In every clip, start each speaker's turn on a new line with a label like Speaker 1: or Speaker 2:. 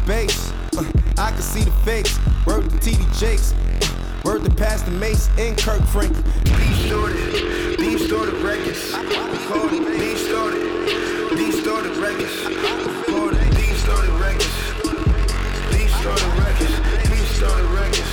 Speaker 1: bass. I can see the fakes. Word to TD Jakes. Word to Pastor Mace and Kirk Franklin.
Speaker 2: These started records. Called it. These started records. These started records. These started records. These started records.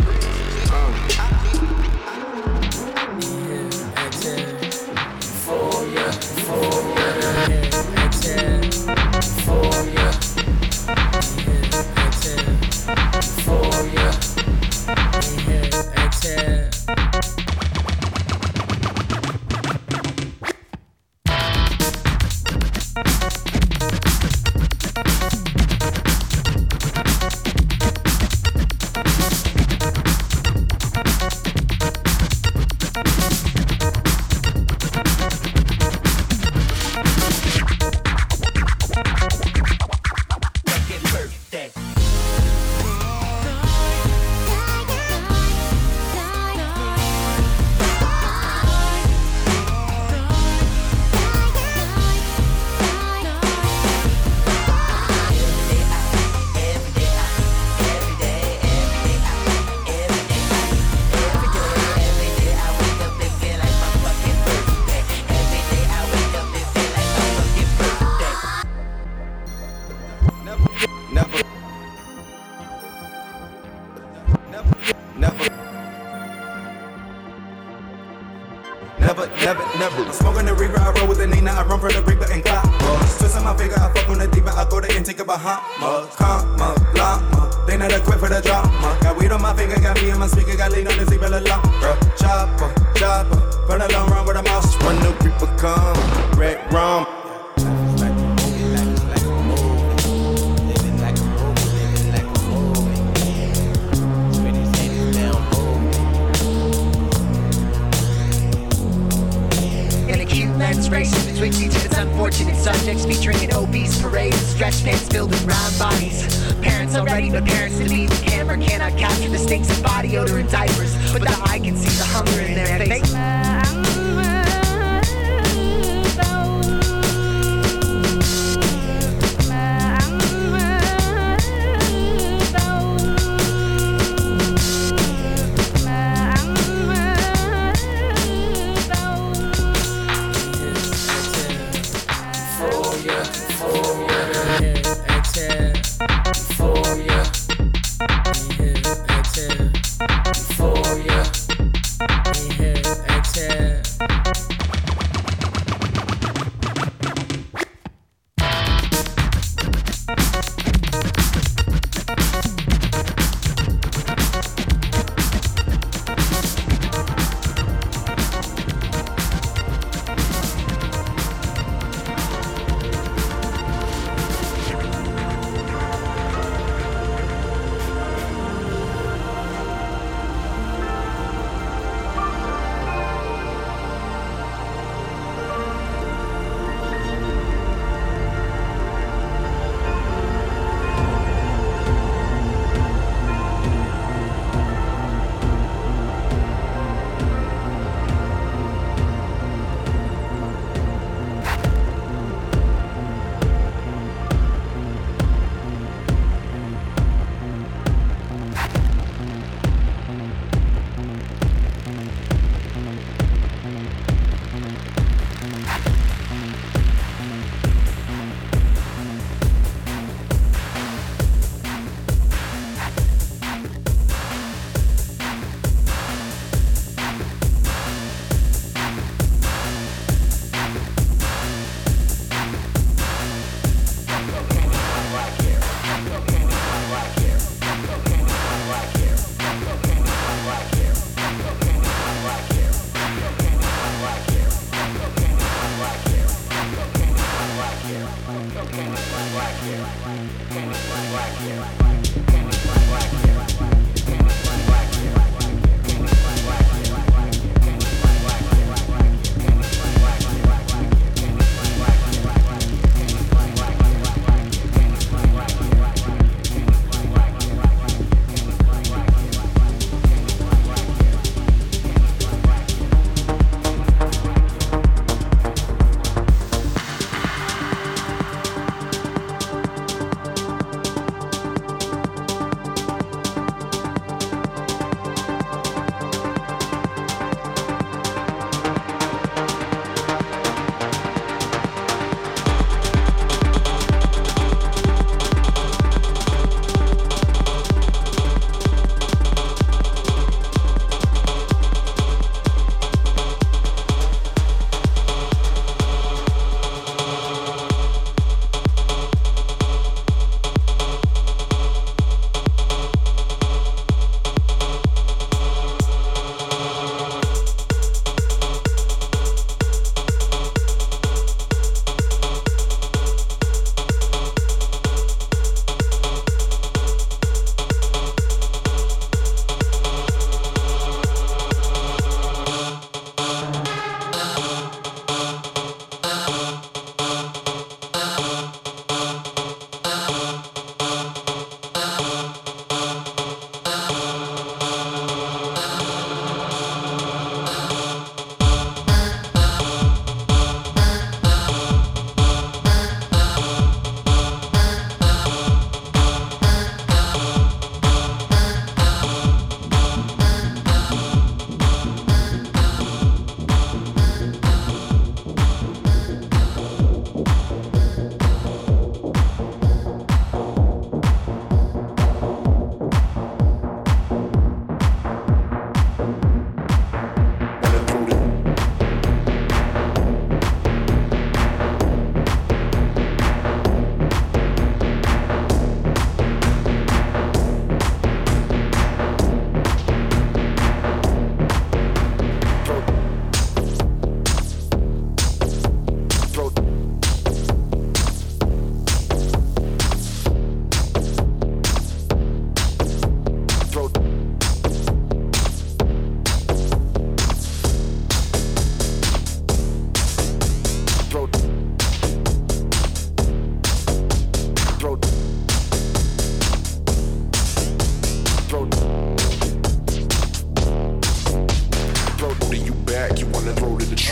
Speaker 2: Never. Smoking the reaper, I roll with the Nina, I run for the reaper and clock. Twisting my finger, I fuck on the deeper, I go there and take a Bahama. Comma, llama, they not equipped for the drama. Got weed on my finger, got me in my speaker, got lean on the zebra la. Chopper, run a long run with a mouse. When the reaper come, red rum.
Speaker 3: Racing between each of its unfortunate subjects, featuring an obese parade of stretch pants filled with round bodies. Parents already, but parents to be. The camera cannot capture the stinks of body odor and diapers, but the eye can see the hunger in their face.
Speaker 4: Exhale.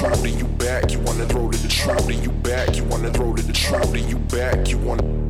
Speaker 4: truth, then you back. You wanna throw to the truth, then you back. You wanna throw to the truth, then you back. You wanna